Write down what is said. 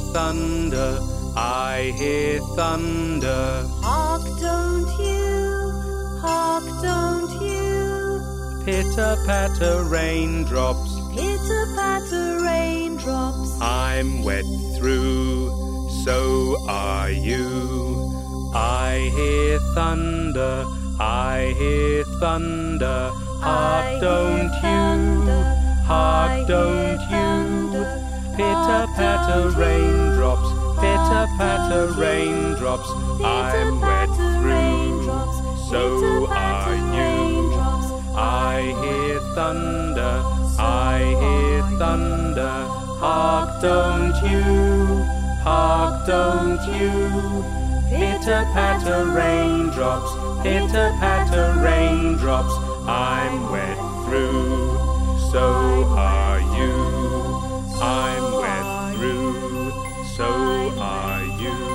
thunder, I hear thunder. Hark, don't you, hark, don't you. Pitter-patter raindrops, Pitter-patter raindrops. I'm wet through, so are you. I hear thunder, I hear thunder. Hark, don't you, hark, don't you. Pitter-patter raindrops, pitter-patter raindrops. I'm wet through, so are you. I hear thunder, I hear thunder. Hark, don't you, hark, don't you. Pitter-patter raindrops, pitter-patter raindrops. I'm wet through, so are you. I'm wet through, so are you.